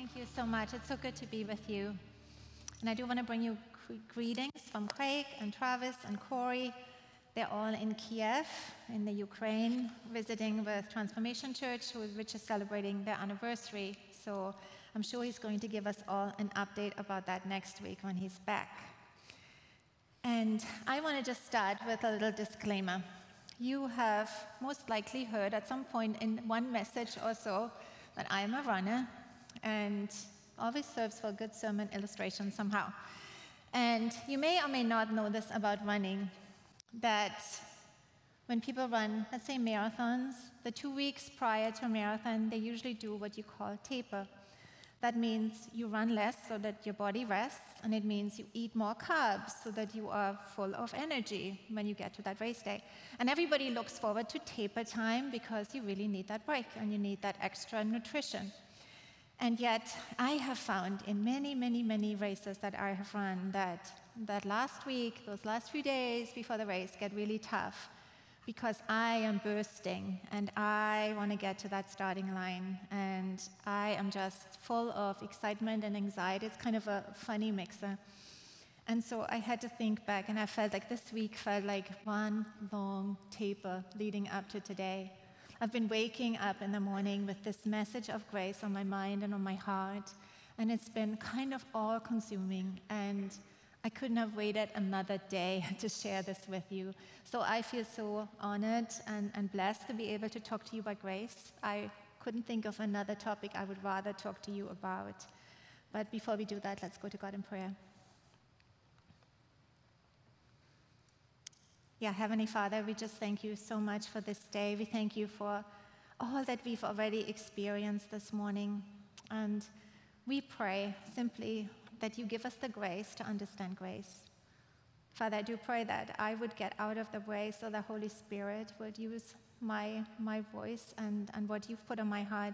Thank you so much. It's so good to be with you. And I do want to bring you greetings from Craig and Travis and Corey. They're all in Kiev, in the Ukraine, visiting with Transformation Church, which is celebrating their anniversary. So I'm sure he's going to give us all an update about that next week when he's back. And I want to just start with a little disclaimer. You have most likely heard at some point in one message or so that I am a runner, and always serves for a good sermon illustration somehow. And you may or may not know this about running, that when people run, let's say marathons, the 2 weeks prior to a marathon, they usually do what you call taper. That means you run less so that your body rests, and it means you eat more carbs so that you are full of energy when you get to that race day. And everybody looks forward to taper time because you really need that break and you need that extra nutrition. And yet, I have found in many, many, many races that I have run that last week, those last few days before the race get really tough because I am bursting and I want to get to that starting line and I am just full of excitement and anxiety. It's kind of a funny mixer. And so I had to think back, and I felt like this week felt like one long taper leading up to today. I've been waking up in the morning with this message of grace on my mind and on my heart, and it's been kind of all-consuming, and I couldn't have waited another day to share this with you. So I feel so honored and blessed to be able to talk to you about grace. I couldn't think of another topic I would rather talk to you about. But before we do that, let's go to God in prayer. Yeah, Heavenly Father, we just thank you so much for this day. We thank you for all that we've already experienced this morning. And we pray simply that you give us the grace to understand grace. Father, I do pray that I would get out of the way so the Holy Spirit would use my voice and what you've put on my heart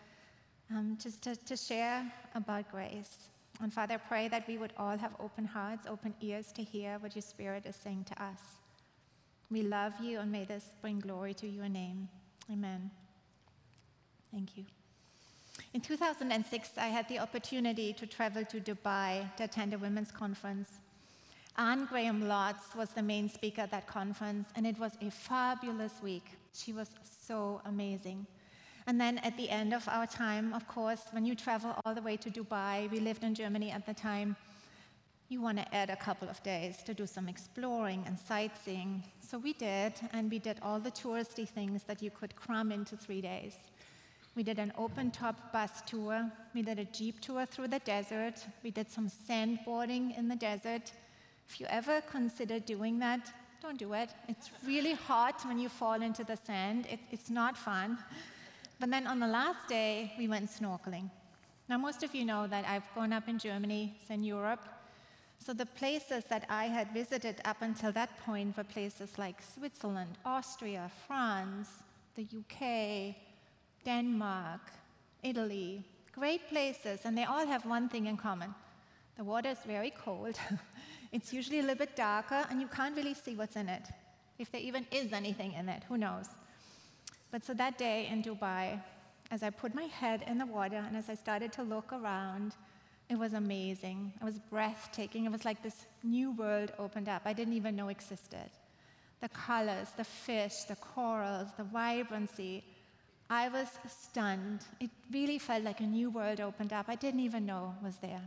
to share about grace. And Father, I pray that we would all have open hearts, open ears to hear what your Spirit is saying to us. We love you, and may this bring glory to your name. Amen. Thank you. In 2006, I had the opportunity to travel to Dubai to attend a women's conference. Anne Graham Lotz was the main speaker at that conference, and it was a fabulous week. She was so amazing. And then at the end of our time, of course, when you travel all the way to Dubai, we lived in Germany at the time, you want to add a couple of days to do some exploring and sightseeing. So we did, and we did all the touristy things that you could cram into 3 days. We did an open-top bus tour. We did a jeep tour through the desert. We did some sandboarding in the desert. If you ever consider doing that, don't do it. It's really hot when you fall into the sand. It's not fun. But then on the last day, we went snorkeling. Now, most of you know that I've grown up in Germany, it's in Europe. So the places that I had visited up until that point were places like Switzerland, Austria, France, the UK, Denmark, Italy, great places, and they all have one thing in common. The water is very cold. It's usually a little bit darker, and you can't really see what's in it. If there even is anything in it, who knows? But so that day in Dubai, as I put my head in the water and as I started to look around, it was amazing. It was breathtaking. It was like this new world opened up I didn't even know existed. The colors, the fish, the corals, the vibrancy. I was stunned. It really felt like a new world opened up I didn't even know was there.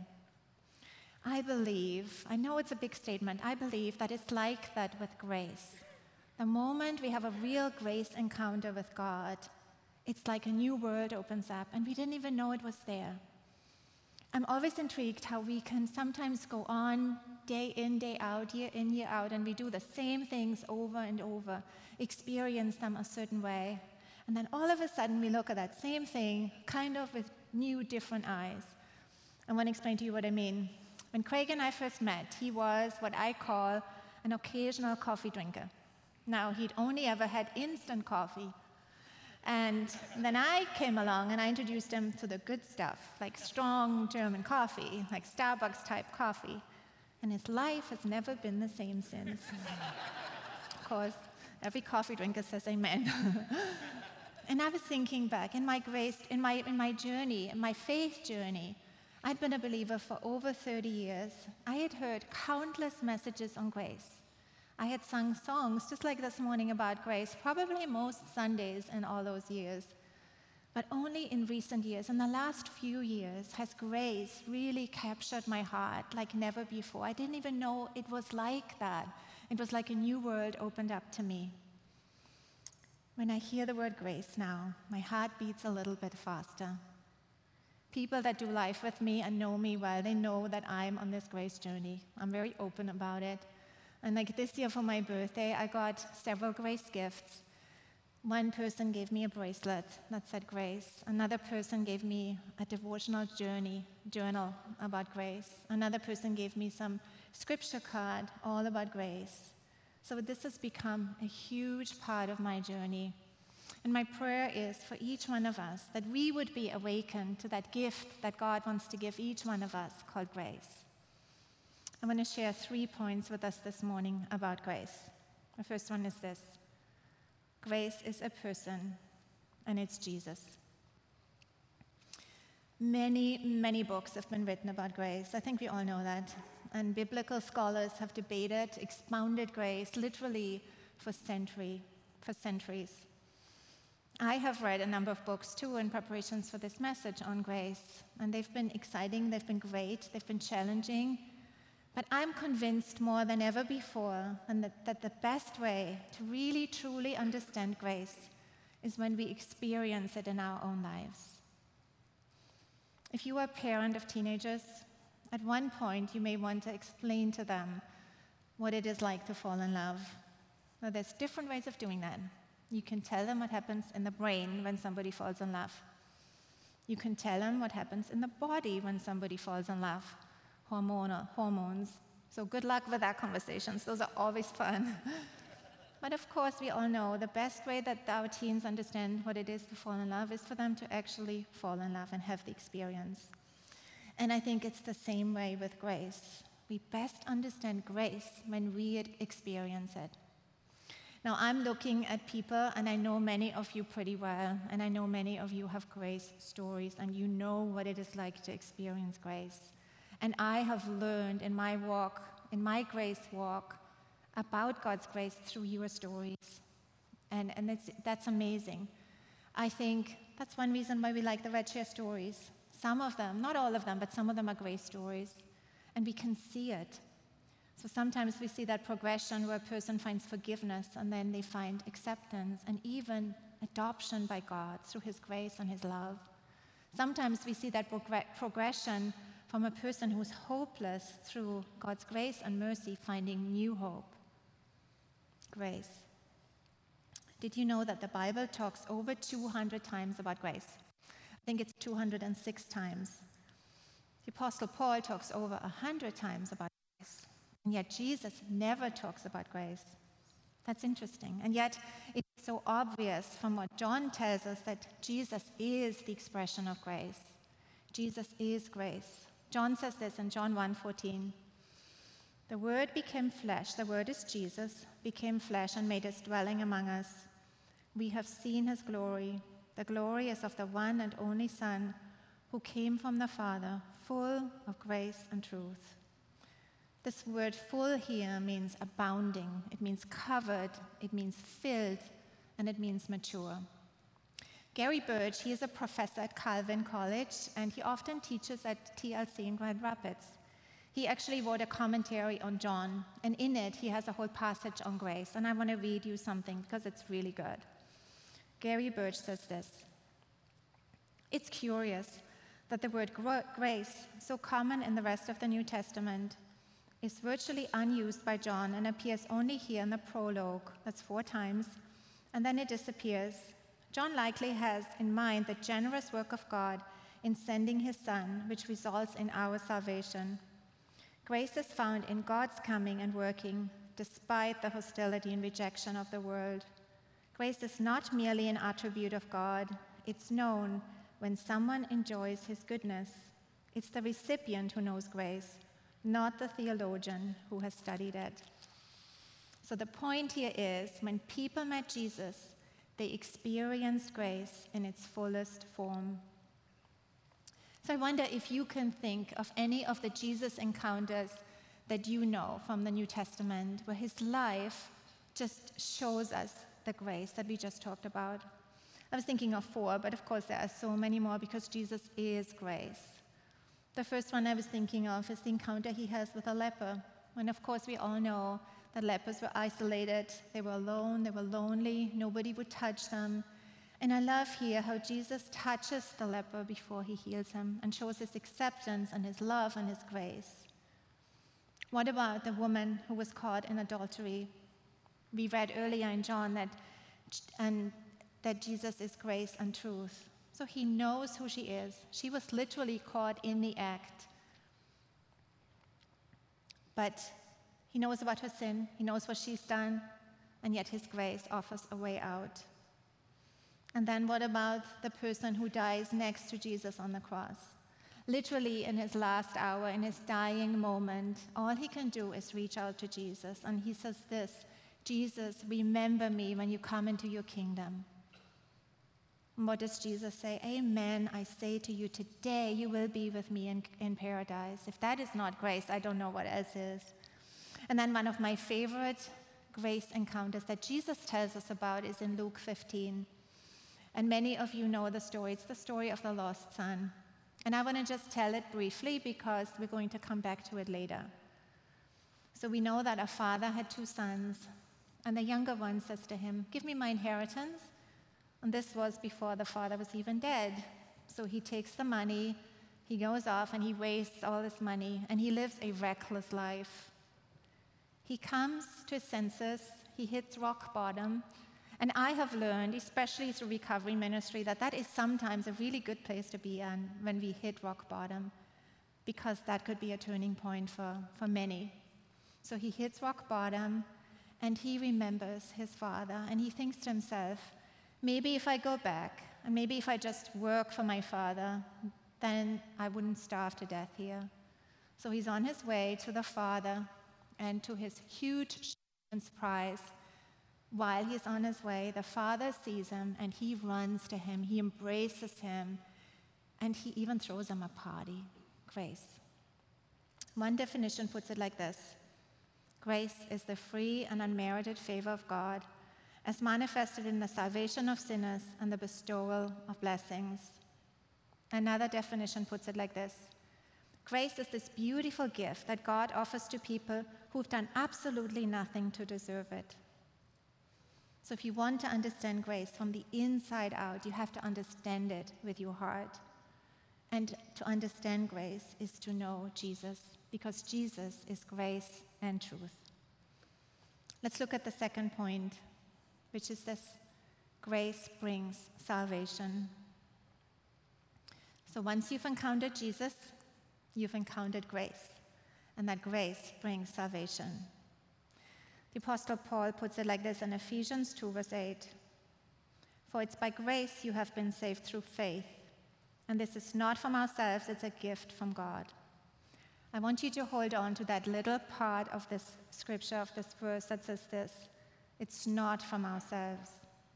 I know it's a big statement, I believe that it's like that with grace. The moment we have a real grace encounter with God, it's like a new world opens up, and we didn't even know it was there. I'm always intrigued how we can sometimes go on day in, day out, year in, year out, and we do the same things over and over, experience them a certain way. And then all of a sudden, we look at that same thing kind of with new, different eyes. I want to explain to you what I mean. When Craig and I first met, he was what I call an occasional coffee drinker. Now, he'd only ever had instant coffee. And then I came along and I introduced him to the good stuff, like strong German coffee, like Starbucks type coffee. And his life has never been the same since. Of course, every coffee drinker says amen. And I was thinking back in my journey, in my faith journey. I'd been a believer for over 30 years. I had heard countless messages on grace. I had sung songs just like this morning about grace, probably most Sundays in all those years. But only in recent years, in the last few years, has grace really captured my heart like never before. I didn't even know it was like that. It was like a new world opened up to me. When I hear the word grace now, my heart beats a little bit faster. People that do life with me and know me well, they know that I'm on this grace journey. I'm very open about it. And like this year for my birthday, I got several grace gifts. One person gave me a bracelet that said grace. Another person gave me a devotional journal about grace. Another person gave me some scripture card all about grace. So this has become a huge part of my journey. And my prayer is for each one of us that we would be awakened to that gift that God wants to give each one of us called grace. I want to share 3 points with us this morning about grace. The first one is this. Grace is a person, and it's Jesus. Many, many books have been written about grace. I think we all know that. And biblical scholars have debated, expounded grace literally for centuries. I have read a number of books too in preparations for this message on grace, and they've been exciting, they've been great, they've been challenging. But I'm convinced more than ever before that the best way to really, truly understand grace is when we experience it in our own lives. If you are a parent of teenagers, at one point you may want to explain to them what it is like to fall in love. Now, there's different ways of doing that. You can tell them what happens in the brain when somebody falls in love. You can tell them what happens in the body when somebody falls in love. Hormones. So good luck with that conversations. Those are always fun. But of course, we all know the best way that our teens understand what it is to fall in love is for them to actually fall in love and have the experience. And I think it's the same way with grace. We best understand grace when we experience it. Now, I'm looking at people, and I know many of you pretty well, and I know many of you have grace stories, and you know what it is like to experience grace. And I have learned in my grace walk, about God's grace through your stories. And that's amazing. I think that's one reason why we like the Red Chair stories. Some of them, not all of them, but some of them are grace stories. And we can see it. So sometimes we see that progression where a person finds forgiveness and then they find acceptance and even adoption by God through his grace and his love. Sometimes we see that progression from a person who's hopeless through God's grace and mercy finding new hope. Grace. Did you know that the Bible talks over 200 times about grace? I think it's 206 times. The Apostle Paul talks over 100 times about grace. And yet Jesus never talks about grace. That's interesting. And yet it's so obvious from what John tells us that Jesus is the expression of grace. Jesus is grace. John says this in John 1:14. The Word became flesh, the Word is Jesus, became flesh and made his dwelling among us. We have seen his glory. The glory is of the one and only Son who came from the Father, full of grace and truth. This word full here means abounding, it means covered, it means filled, and it means mature. Gary Birch, he is a professor at Calvin College, and he often teaches at TLC in Grand Rapids. He actually wrote a commentary on John, and in it, he has a whole passage on grace, and I want to read you something because it's really good. Gary Birch says this: It's curious that the word grace, so common in the rest of the New Testament, is virtually unused by John and appears only here in the prologue. That's 4 times, and then it disappears. John likely has in mind the generous work of God in sending his Son, which results in our salvation. Grace is found in God's coming and working despite the hostility and rejection of the world. Grace is not merely an attribute of God. It's known when someone enjoys his goodness. It's the recipient who knows grace, not the theologian who has studied it. So the point here is, when people met Jesus, They experienced grace in its fullest form. So I wonder if you can think of any of the Jesus encounters that you know from the New Testament where his life just shows us the grace that we just talked about. I was thinking of 4, but of course there are so many more because Jesus is grace. The first one I was thinking of is the encounter he has with a leper. And of course we all know that lepers were isolated, they were alone, they were lonely, nobody would touch them. And I love here how Jesus touches the leper before he heals him and shows his acceptance and his love and his grace. What about the woman who was caught in adultery? We read earlier in John that Jesus is grace and truth. So he knows who she is. She was literally caught in the act. But he knows about her sin, he knows what she's done, and yet his grace offers a way out. And then what about the person who dies next to Jesus on the cross? Literally in his last hour, in his dying moment, all he can do is reach out to Jesus. And he says this, Jesus, remember me when you come into your kingdom. And what does Jesus say? Amen, I say to you, today you will be with me in paradise. If that is not grace, I don't know what else is. And then one of my favorite grace encounters that Jesus tells us about is in Luke 15. And many of you know the story. It's the story of the lost son. And I want to just tell it briefly because we're going to come back to it later. So we know that a father had 2 sons, and the younger one says to him, give me my inheritance. And this was before the father was even dead. So he takes the money, he goes off and he wastes all this money, and he lives a reckless life. He comes to his senses, he hits rock bottom, and I have learned, especially through recovery ministry, that is sometimes a really good place to be in when we hit rock bottom, because that could be a turning point for many. So he hits rock bottom, and he remembers his father, and he thinks to himself, maybe if I go back, and maybe if I just work for my father, then I wouldn't starve to death here. So he's on his way to the father, and to his huge surprise, while he's on his way, the father sees him, and he runs to him, he embraces him, and he even throws him a party. Grace. One definition puts it like this: grace is the free and unmerited favor of God, as manifested in the salvation of sinners and the bestowal of blessings. Another definition puts it like this: grace is this beautiful gift that God offers to people who've done absolutely nothing to deserve it. So if you want to understand grace from the inside out, you have to understand it with your heart. And to understand grace is to know Jesus, because Jesus is grace and truth. Let's look at the second point, which is this: grace brings salvation. So once you've encountered Jesus, you've encountered grace, and that grace brings salvation. The Apostle Paul puts it like this in Ephesians 2, verse 8. For it's by grace you have been saved through faith, and this is not from ourselves, it's a gift from God. I want you to hold on to that little part of this scripture, of this verse that says this: it's not from ourselves.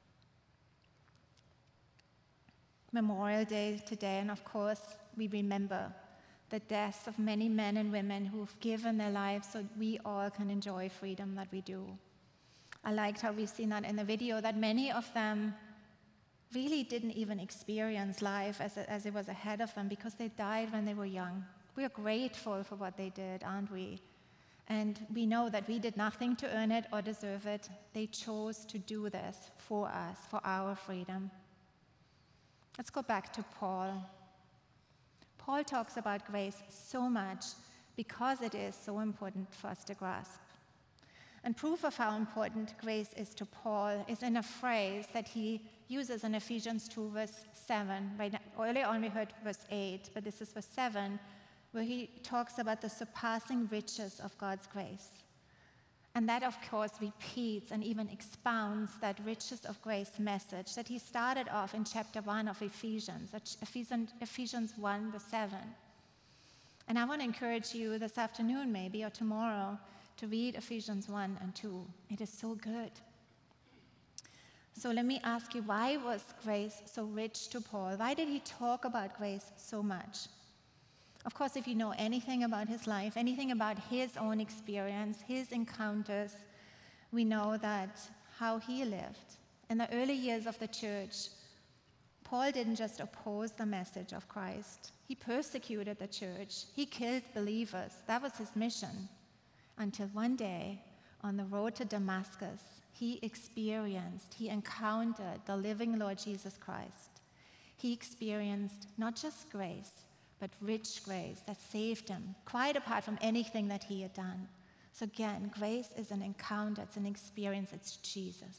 Memorial Day today, and of course, we remember the deaths of many men and women who've given their lives so we all can enjoy freedom that we do. I liked how we've seen that in the video, that many of them really didn't even experience life as it was ahead of them because they died when they were young. We are grateful for what they did, aren't we? And we know that we did nothing to earn it or deserve it. They chose to do this for us, for our freedom. Let's go back to Paul. Paul talks about grace so much because it is so important for us to grasp. And proof of how important grace is to Paul is in a phrase that he uses in Ephesians 2, verse 7. Right now, earlier on we heard verse 8, but this is verse 7, where he talks about the surpassing riches of God's grace. And that, of course, repeats and even expounds that riches of grace message that he started off in chapter 1 of Ephesians 1, verse 7. And I want to encourage you this afternoon, maybe, or tomorrow, to read Ephesians 1 and 2. It is so good. So let me ask you, why was grace so rich to Paul? Why did he talk about grace so much? Of course, if you know anything about his life, anything about his own experience, his encounters, we know that how he lived. In the early years of the church, Paul didn't just oppose the message of Christ. He persecuted the church. He killed believers. That was his mission. Until one day, on the road to Damascus, he encountered the living Lord Jesus Christ. He experienced not just grace, but rich grace that saved him, quite apart from anything that he had done. So again, grace is an encounter, it's an experience, it's Jesus.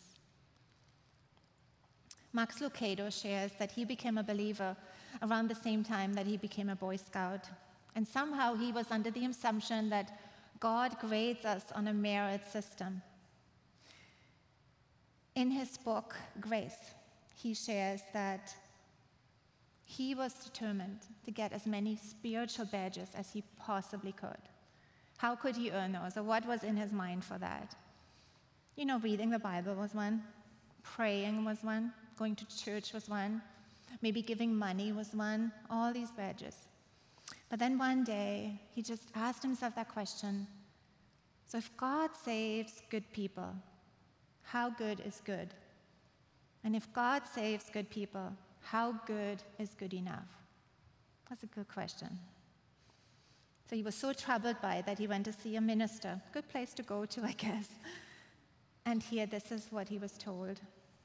Max Lucado shares that he became a believer around the same time that he became a Boy Scout. And somehow he was under the assumption that God grades us on a merit system. In his book, Grace, he shares that he was determined to get as many spiritual badges as he possibly could. How could he earn those, or what was in his mind for that? Reading the Bible was one, praying was one, going to church was one, maybe giving money was one, all these badges. But then one day, he just asked himself that question, so if God saves good people, how good is good? And if God saves good people, how good is good enough? That's a good question. So he was so troubled by it that he went to see a minister. Good place to go to, I guess. And here, this is what he was told.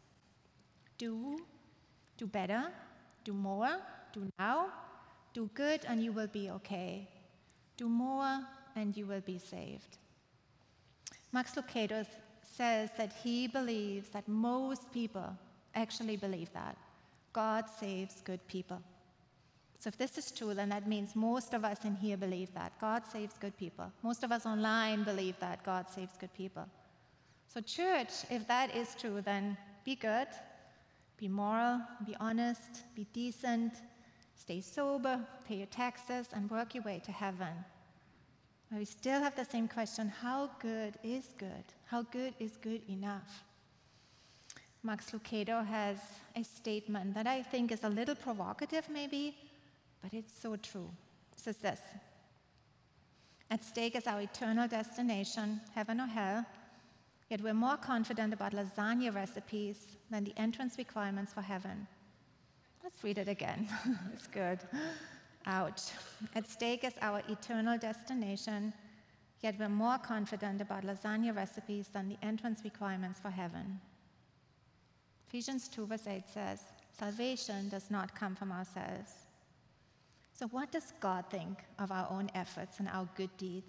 Do better, do more, do now, do good and you will be okay. Do more and you will be saved. Max Lucado says that he believes that most people actually believe that. God saves good people. So if this is true, then that means most of us in here believe that. God saves good people. Most of us online believe that God saves good people. So church, if that is true, then be good, be moral, be honest, be decent, stay sober, pay your taxes, and work your way to heaven. But we still have the same question, how good is good? How good is good enough? Max Lucado has a statement that I think is a little provocative maybe, but it's so true. It says this: at stake is our eternal destination, heaven or hell, yet we're more confident about lasagna recipes than the entrance requirements for heaven. Let's read it again. It's good. Ouch. At stake is our eternal destination, yet we're more confident about lasagna recipes than the entrance requirements for heaven. Ephesians 2 verse 8 says, salvation does not come from ourselves. So what does God think of our own efforts and our good deeds?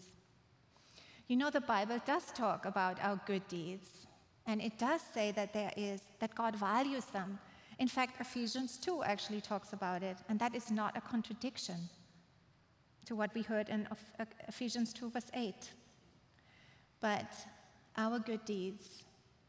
The Bible does talk about our good deeds, and it does say that that God values them. In fact, Ephesians 2 actually talks about it, and that is not a contradiction to what we heard in Ephesians 2 verse 8. But our good deeds,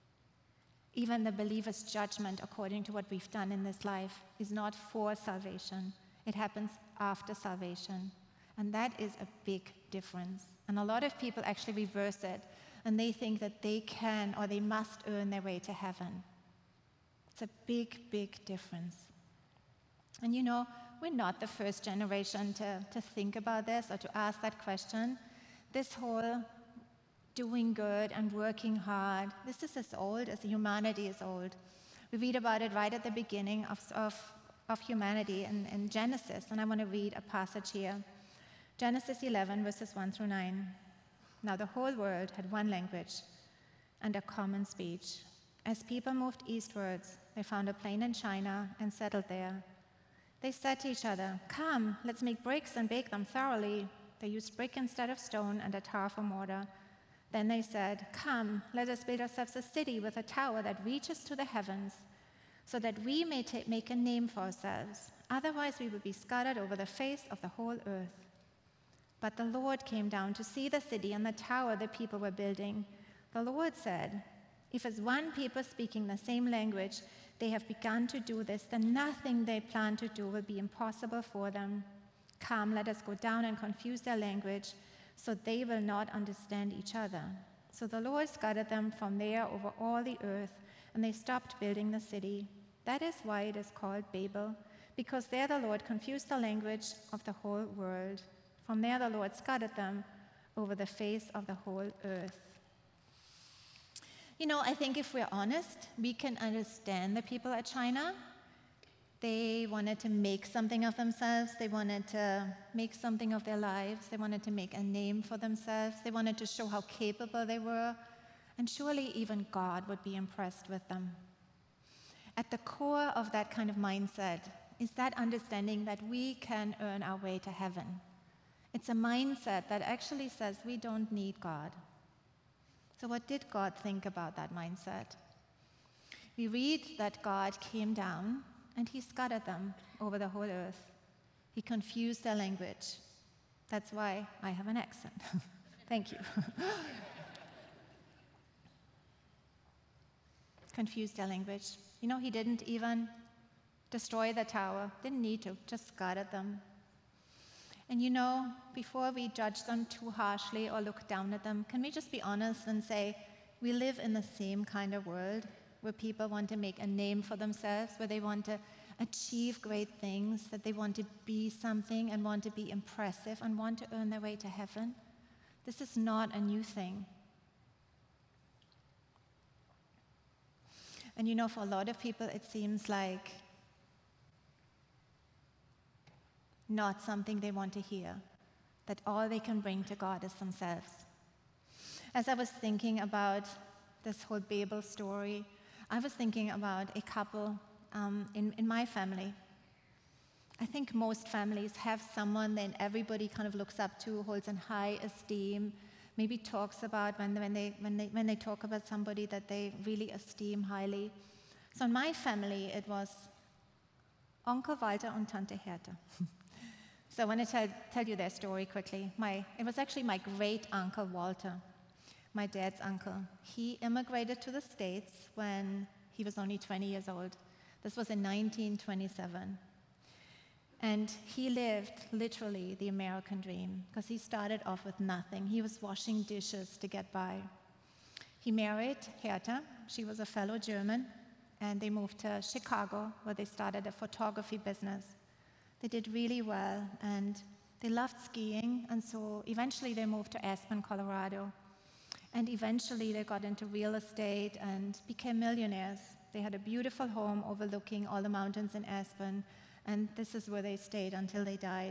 even the believer's judgment according to what we've done in this life, is not for salvation. It happens after salvation. And that is a big difference. And a lot of people actually reverse it, and they think that they can or they must earn their way to heaven. It's a big, big difference. And we're not the first generation to think about this or to ask that question. This whole doing good and working hard, this is as old as humanity is old. We read about it right at the beginning of humanity in Genesis, and I want to read a passage here. Genesis 11, verses 1 through 9. Now the whole world had one language and a common speech. As people moved eastwards, they found a plain in China and settled there. They said to each other, "Come, let's make bricks and bake them thoroughly." They used brick instead of stone and a tar for mortar. Then they said, "Come, let us build ourselves a city with a tower that reaches to the heavens, so that we may make a name for ourselves. Otherwise we will be scattered over the face of the whole earth." But the Lord came down to see the city and the tower the people were building. The Lord said, "If as one people speaking the same language they have begun to do this, then nothing they plan to do will be impossible for them. Come, let us go down and confuse their language, so they will not understand each other." So the Lord scattered them from there over all the earth, and they stopped building the city. That is why it is called Babel, because there the Lord confused the language of the whole world. From there the Lord scattered them over the face of the whole earth. I think if we're honest, we can understand the people at China. They wanted to make something of themselves. They wanted to make something of their lives. They wanted to make a name for themselves. They wanted to show how capable they were. And surely even God would be impressed with them. At the core of that kind of mindset is that understanding that we can earn our way to heaven. It's a mindset that actually says we don't need God. So what did God think about that mindset? We read that God came down and he scattered them over the whole earth. He confused their language. That's why I have an accent. Thank you. Confused their language. He didn't even destroy the tower. Didn't need to, just scattered them. And before we judge them too harshly or look down at them, can we just be honest and say, we live in the same kind of world where people want to make a name for themselves, where they want to achieve great things, that they want to be something and want to be impressive and want to earn their way to heaven. This is not a new thing. And for a lot of people, it seems like not something they want to hear, that all they can bring to God is themselves. As I was thinking about this whole Babel story, I was thinking about a couple in my family. I think most families have someone that everybody kind of looks up to, holds in high esteem, maybe talks about when they talk about somebody that they really esteem highly. So in my family, it was Onkel Walter and Tante Hertha. So I want to tell you their story quickly. It was actually my great-uncle Walter, my dad's uncle. He immigrated to the States when he was only 20 years old. This was in 1927. And he lived literally the American dream because he started off with nothing. He was washing dishes to get by. He married Hertha. She was a fellow German. And they moved to Chicago, where they started a photography business. They did really well, and they loved skiing, and so eventually they moved to Aspen, Colorado. And eventually they got into real estate and became millionaires. They had a beautiful home overlooking all the mountains in Aspen, and this is where they stayed until they died.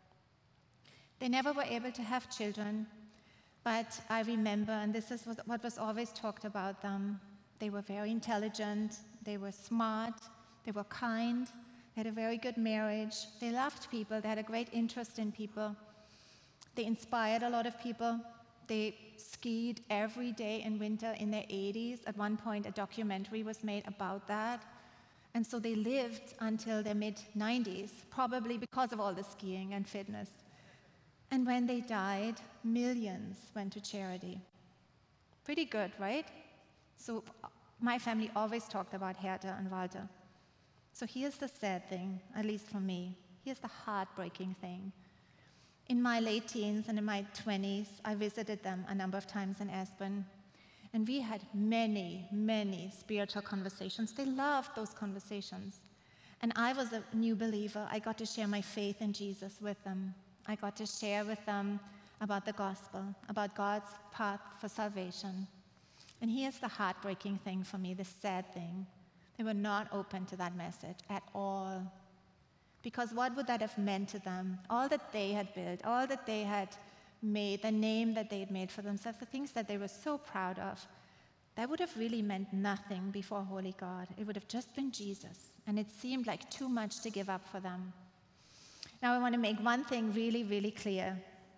They never were able to have children, but I remember, and this is what was always talked about them, they were very intelligent, they were smart, they were kind, they had a very good marriage, they loved people, they had a great interest in people. They inspired a lot of people. They skied every day in winter in their 80s. At one point, a documentary was made about that. And so they lived until their mid-90s, probably because of all the skiing and fitness. And when they died, millions went to charity. Pretty good, right? So my family always talked about Hertha and Walter. So here's the sad thing, at least for me. Here's the heartbreaking thing. In my late teens and in my 20s, I visited them a number of times in Aspen. And we had many, many spiritual conversations. They loved those conversations. And I was a new believer. I got to share my faith in Jesus with them. I got to share with them about the gospel, about God's path for salvation. And here's the heartbreaking thing for me, the sad thing. They were not open to that message at all. Because what would that have meant to them? All that they had built, all that they had made, the name that they had made for themselves, the things that they were so proud of, that would have really meant nothing before Holy God. It would have just been Jesus. And it seemed like too much to give up for them. Now I want to make one thing really, really clear.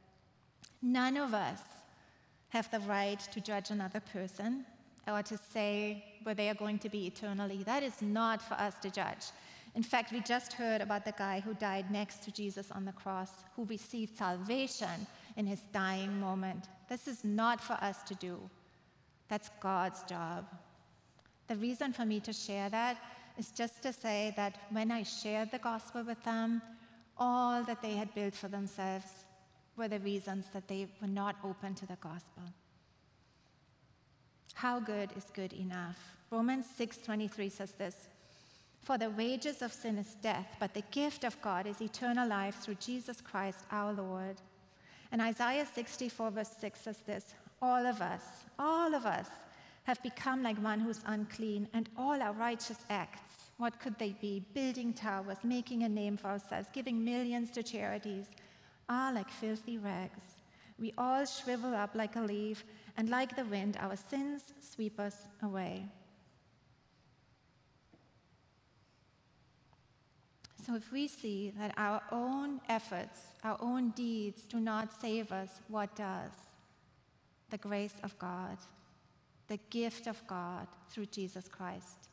None of us have the right to judge another person or to say where they are going to be eternally. That is not for us to judge. In fact, we just heard about the guy who died next to Jesus on the cross, who received salvation in his dying moment. This is not for us to do. That's God's job. The reason for me to share that is just to say that when I shared the gospel with them, all that they had built for themselves were the reasons that they were not open to the gospel. How good is good enough? Romans 6:23 says this, "For the wages of sin is death, but the gift of God is eternal life through Jesus Christ our Lord." And Isaiah 64 verse 6 says this, all of us have become like one who's unclean, and all our righteous acts, what could they be? Building towers, making a name for ourselves, giving millions to charities, are like filthy rags. We all shrivel up like a leaf, and like the wind, our sins sweep us away. So if we see that our own efforts, our own deeds do not save us, what does? The grace of God, the gift of God through Jesus Christ.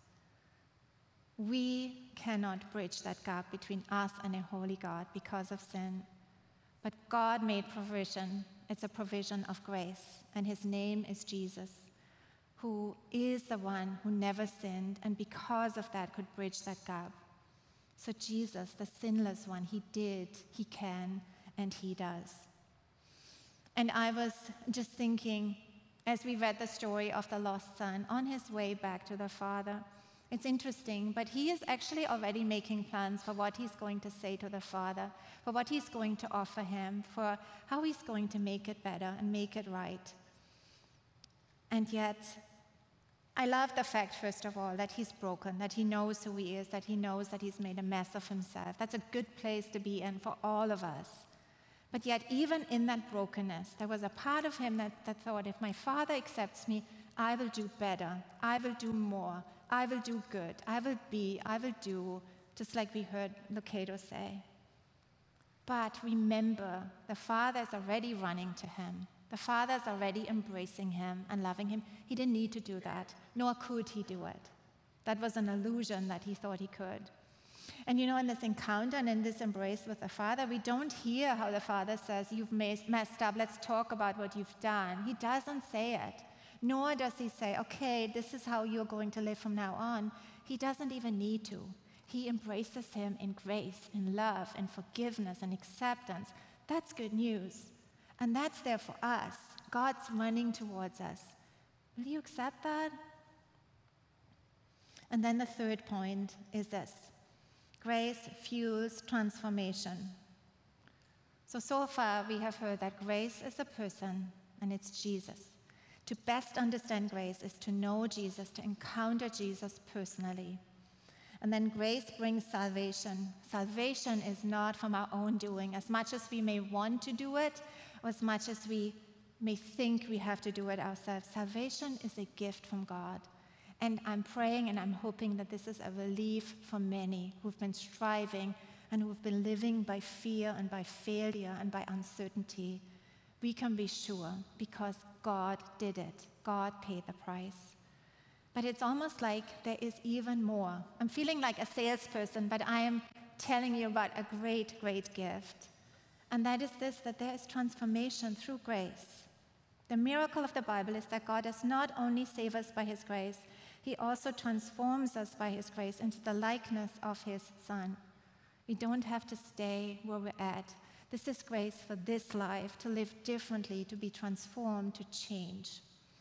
We cannot bridge that gap between us and a holy God because of sin. But God made provision. It's a provision of grace, and his name is Jesus, who is the one who never sinned, and because of that could bridge that gap. So Jesus, the sinless one, he did, he can, and he does. And I was just thinking, as we read the story of the lost son on his way back to the Father, it's interesting, but he is actually already making plans for what he's going to say to the Father, for what he's going to offer him, for how he's going to make it better and make it right. And yet, I love the fact, first of all, that he's broken, that he knows who he is, that he knows that he's made a mess of himself. That's a good place to be in for all of us. But yet, even in that brokenness, there was a part of him that thought, if my Father accepts me, I will do better, I will do more, I will do good, I will do, just like we heard Lucado say. But remember, the Father is already running to him. The Father is already embracing him and loving him. He didn't need to do that, nor could he do it. That was an illusion that he thought he could. And in this encounter and in this embrace with the Father, we don't hear how the Father says, you've messed up, let's talk about what you've done. He doesn't say it. Nor does he say, okay, this is how you're going to live from now on. He doesn't even need to. He embraces him in grace, in love, in forgiveness, and acceptance. That's good news. And that's there for us. God's running towards us. Will you accept that? And then the third point is this. Grace fuels transformation. So far we have heard that grace is a person, and it's Jesus. To best understand grace is to know Jesus, to encounter Jesus personally. And then grace brings salvation. Salvation is not from our own doing. As much as we may want to do it, or as much as we may think we have to do it ourselves, salvation is a gift from God. And I'm praying and I'm hoping that this is a relief for many who've been striving and who've been living by fear and by failure and by uncertainty. We can be sure because God did it. God paid the price. But it's almost like there is even more. I'm feeling like a salesperson, but I am telling you about a great, great gift. And that is this, that there is transformation through grace. The miracle of the Bible is that God does not only save us by his grace, he also transforms us by his grace into the likeness of his Son. We don't have to stay where we're at. This is grace for this life, to live differently, to be transformed, to change.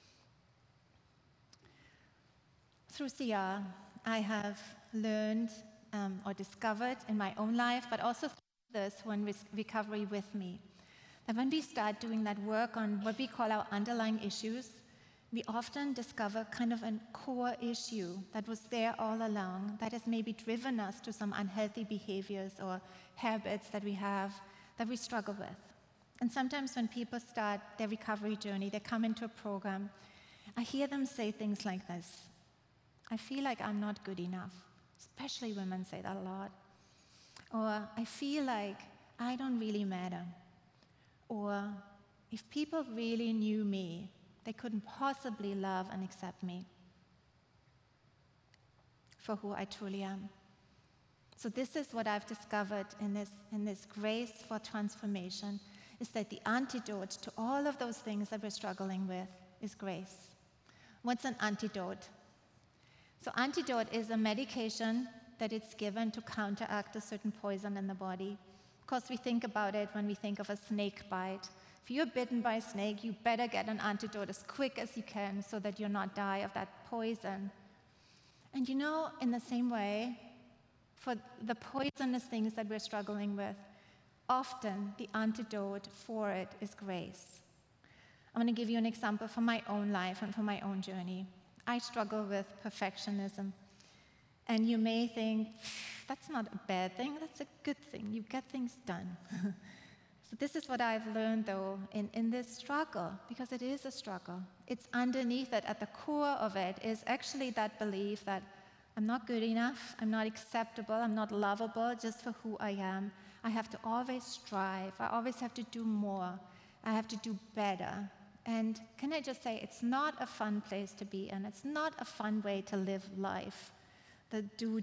Through CR, I have learned or discovered in my own life, but also through this one recovery with me, that when we start doing that work on what we call our underlying issues, we often discover kind of a core issue that was there all along, that has maybe driven us to some unhealthy behaviors or habits that we have, that we struggle with. And sometimes when people start their recovery journey, they come into a program, I hear them say things like this. I feel like I'm not good enough. Especially women say that a lot. Or I feel like I don't really matter. Or if people really knew me, they couldn't possibly love and accept me for who I truly am. So this is what I've discovered in this grace for transformation, is that the antidote to all of those things that we're struggling with is grace. What's an antidote? So antidote is a medication that it's given to counteract a certain poison in the body. Of course, we think about it when we think of a snake bite. If you're bitten by a snake, you better get an antidote as quick as you can so that you'll not die of that poison. And in the same way, for the poisonous things that we're struggling with, often the antidote for it is grace. I'm going to give you an example from my own life and from my own journey. I struggle with perfectionism. And you may think, that's not a bad thing, that's a good thing. You get things done. So this is what I've learned, though, in this struggle, because it is a struggle. It's underneath it, at the core of it, is actually that belief that I'm not good enough, I'm not acceptable, I'm not lovable just for who I am. I have to always strive. I always have to do more. I have to do better. And can I just say, it's not a fun place to be in. It's not a fun way to live life, the do.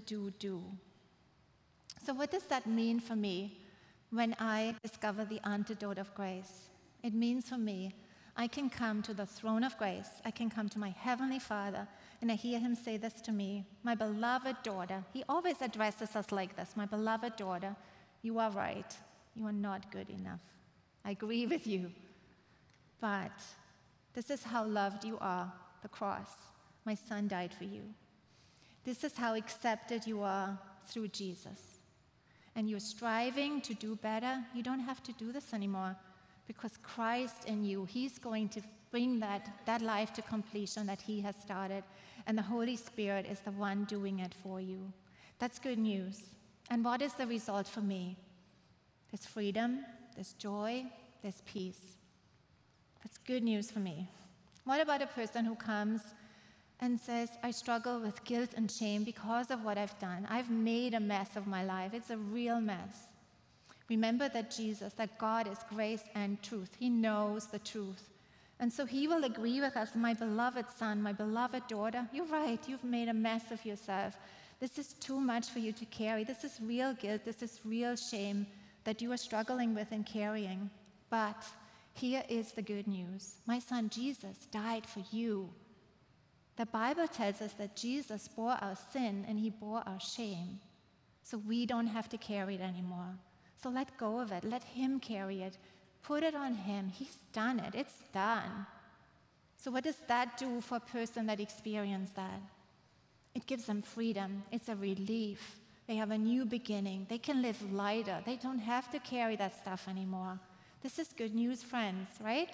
So what does that mean for me when I discover the antidote of grace? It means for me, I can come to the throne of grace. I can come to my Heavenly Father, and I hear him say this to me, my beloved daughter. He always addresses us like this, my beloved daughter, you are right. You are not good enough. I agree with you. But this is how loved you are, the cross. My son died for you. This is how accepted you are through Jesus. And you're striving to do better, you don't have to do this anymore, because Christ in you, he's going to bring that life to completion that he has started, and the Holy Spirit is the one doing it for you. That's good news. And what is the result for me? There's freedom, there's joy, there's peace. That's good news for me. What about a person who comes and says, I struggle with guilt and shame because of what I've done. I've made a mess of my life. It's a real mess. Remember that God is grace and truth. He knows the truth. And so he will agree with us, my beloved son, my beloved daughter, you're right, you've made a mess of yourself. This is too much for you to carry. This is real guilt. This is real shame that you are struggling with and carrying. But here is the good news. My son Jesus died for you. The Bible tells us that Jesus bore our sin and he bore our shame. So we don't have to carry it anymore. So let go of it. Let him carry it. Put it on him. He's done it. It's done. So what does that do for a person that experienced that? It gives them freedom. It's a relief. They have a new beginning. They can live lighter. They don't have to carry that stuff anymore. This is good news, friends, right?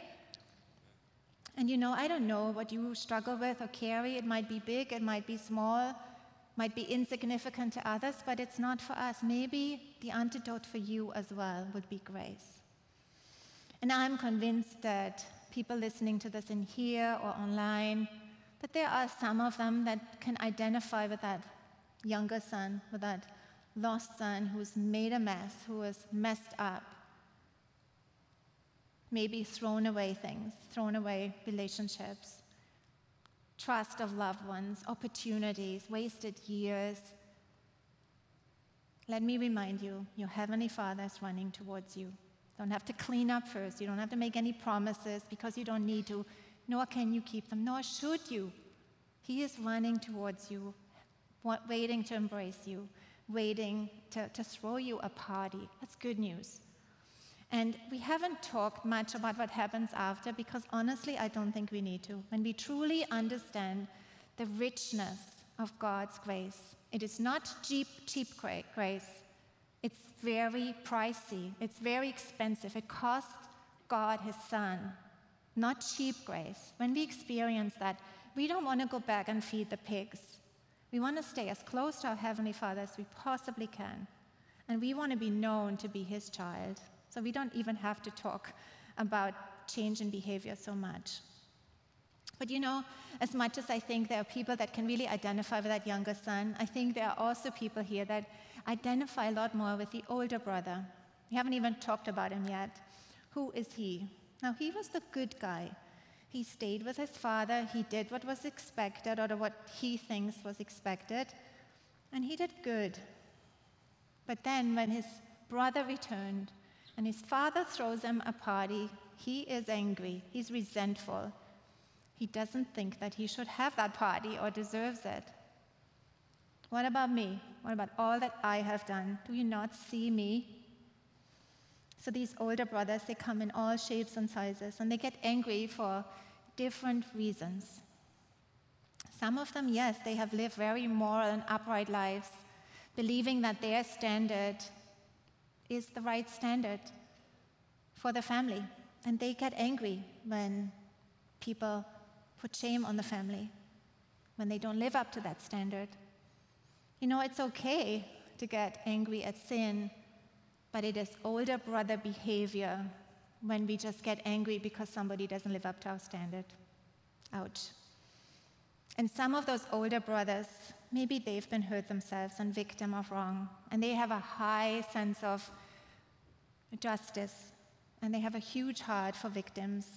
And I don't know what you struggle with or carry. It might be big, it might be small, might be insignificant to others, but it's not for us. Maybe the antidote for you as well would be grace. And I'm convinced that people listening to this in here or online, that there are some of them that can identify with that younger son, with that lost son who's made a mess, who is messed up. Maybe thrown away things, thrown away relationships, trust of loved ones, opportunities, wasted years. Let me remind you, your Heavenly Father is running towards you. You don't have to clean up first. You don't have to make any promises because you don't need to, nor can you keep them, nor should you. He is running towards you, waiting to embrace you, waiting to throw you a party. That's good news. And we haven't talked much about what happens after because honestly, I don't think we need to. When we truly understand the richness of God's grace, it is not cheap grace. It's very pricey. It's very expensive. It cost God his son, not cheap grace. When we experience that, we don't want to go back and feed the pigs. We want to stay as close to our Heavenly Father as we possibly can. And we want to be known to be his child. So we don't even have to talk about change in behavior so much. But as much as I think there are people that can really identify with that younger son, I think there are also people here that identify a lot more with the older brother. We haven't even talked about him yet. Who is he? Now, he was the good guy. He stayed with his father. He did what was expected, or what he thinks was expected, and he did good. But then when his brother returned, and his father throws him a party, he is angry, he's resentful. He doesn't think that he should have that party or deserves it. What about me? What about all that I have done? Do you not see me? So these older brothers, they come in all shapes and sizes, and they get angry for different reasons. Some of them, yes, they have lived very moral and upright lives, believing that their standard is the right standard for the family. And they get angry when people put shame on the family, when they don't live up to that standard. You know, it's okay to get angry at sin, but it is older brother behavior when we just get angry because somebody doesn't live up to our standard. Ouch. And some of those older brothers, maybe they've been hurt themselves and victim of wrong, and they have a high sense of justice, and they have a huge heart for victims.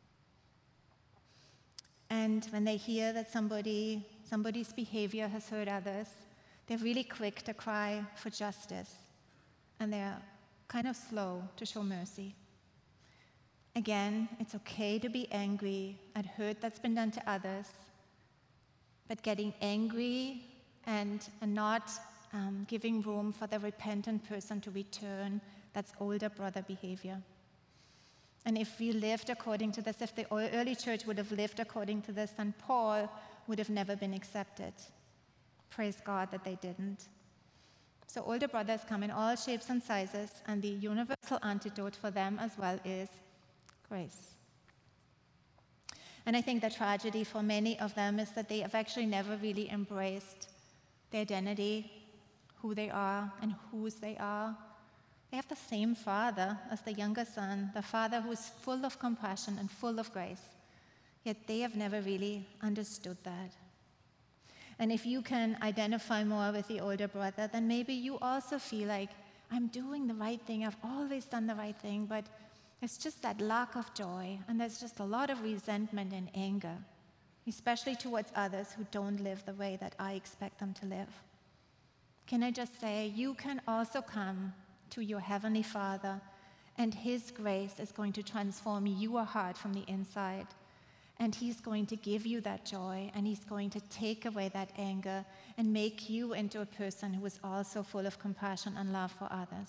And when they hear that somebody's behavior has hurt others, they're really quick to cry for justice, and they're kind of slow to show mercy. Again, it's okay to be angry at hurt that's been done to others, but getting angry and not giving room for the repentant person to return, that's older brother behavior. And if we lived according to this, if the early church would have lived according to this, then Paul would have never been accepted. Praise God that they didn't. So older brothers come in all shapes and sizes, and the universal antidote for them as well is grace. And I think the tragedy for many of them is that they have actually never really embraced their identity, who they are and whose they are. They have the same father as the younger son, the father who is full of compassion and full of grace. Yet they have never really understood that. And if you can identify more with the older brother, then maybe you also feel like, I'm doing the right thing, I've always done the right thing, but it's just that lack of joy, and there's just a lot of resentment and anger, especially towards others who don't live the way that I expect them to live. Can I just say, you can also come to your Heavenly Father, and His grace is going to transform your heart from the inside. And He's going to give you that joy, and He's going to take away that anger and make you into a person who is also full of compassion and love for others.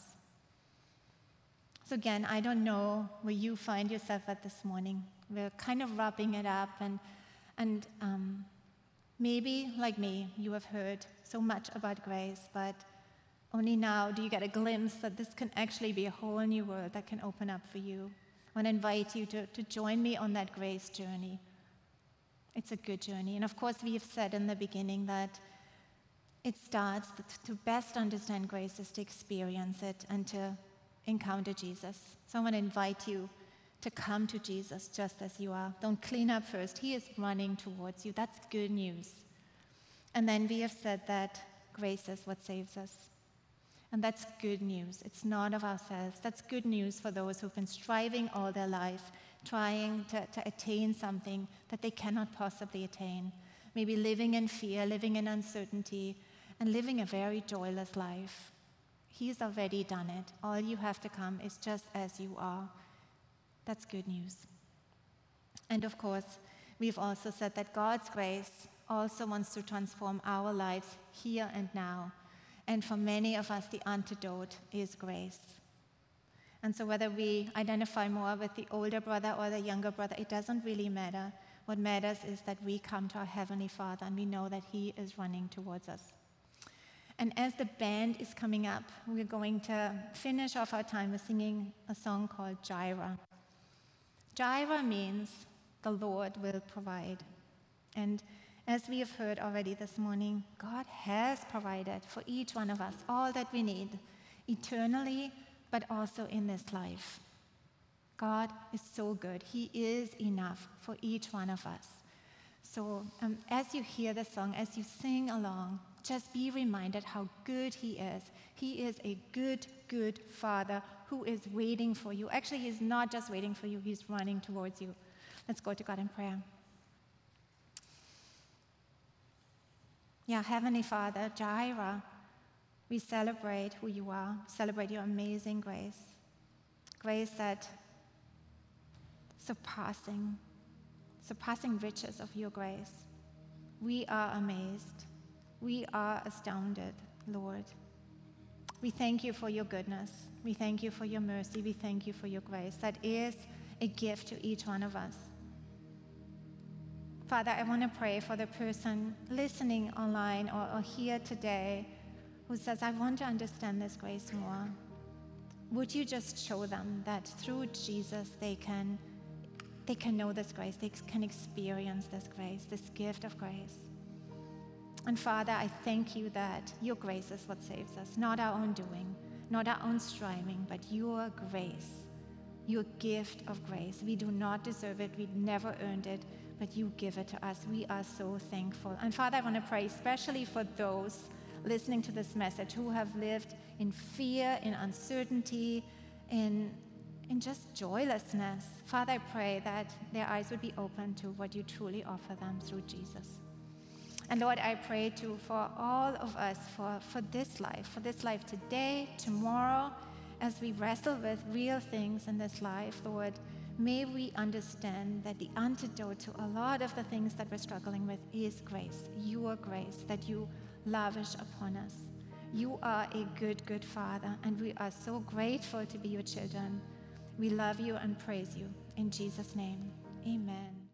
So again, I don't know where you find yourself at this morning. We're kind of wrapping it up, and maybe, like me, you have heard so much about grace, but only now do you get a glimpse that this can actually be a whole new world that can open up for you. I want to invite you to join me on that grace journey. It's a good journey. And of course, we have said in the beginning that it starts to best understand grace is to experience it and to encounter Jesus. So I want to invite you to come to Jesus just as you are. Don't clean up first. He is running towards you. That's good news. And then we have said that grace is what saves us. And that's good news. It's not of ourselves. That's good news for those who've been striving all their life, trying to attain something that they cannot possibly attain. Maybe living in fear, living in uncertainty, and living a very joyless life. He's already done it. All you have to come is just as you are. That's good news. And of course, we've also said that God's grace also wants to transform our lives here and now. And for many of us, the antidote is grace. And so whether we identify more with the older brother or the younger brother, it doesn't really matter. What matters is that we come to our Heavenly Father and we know that He is running towards us. And as the band is coming up, we're going to finish off our time with singing a song called Jireh. Jireh means the Lord will provide. And as we have heard already this morning, God has provided for each one of us all that we need, eternally, but also in this life. God is so good. He is enough for each one of us. So as you hear the song, as you sing along, just be reminded how good He is. He is a good, good Father who is waiting for you. Actually, He's not just waiting for you, He's running towards you. Let's go to God in prayer. Yeah, Heavenly Father, Jireh, we celebrate who you are, celebrate your amazing grace. Grace that surpassing riches of your grace. We are amazed. We are astounded, Lord. We thank you for your goodness. We thank you for your mercy. We thank you for your grace that is a gift to each one of us. Father, I want to pray for the person listening online or here today who says, I want to understand this grace more. Would you just show them that through Jesus they can know this grace, they can experience this grace, this gift of grace. And Father, I thank you that your grace is what saves us, not our own doing, not our own striving, but your grace, your gift of grace. We do not deserve it, we've never earned it, but you give it to us. We are so thankful. And Father, I want to pray especially for those listening to this message who have lived in fear, in uncertainty, in just joylessness. Father, I pray that their eyes would be open to what you truly offer them through Jesus. And Lord, I pray too for all of us, for this life today, tomorrow, as we wrestle with real things in this life, Lord, may we understand that the antidote to a lot of the things that we're struggling with is grace, your grace that you lavish upon us. You are a good, good Father, and we are so grateful to be your children. We love you and praise you. In Jesus' name, amen.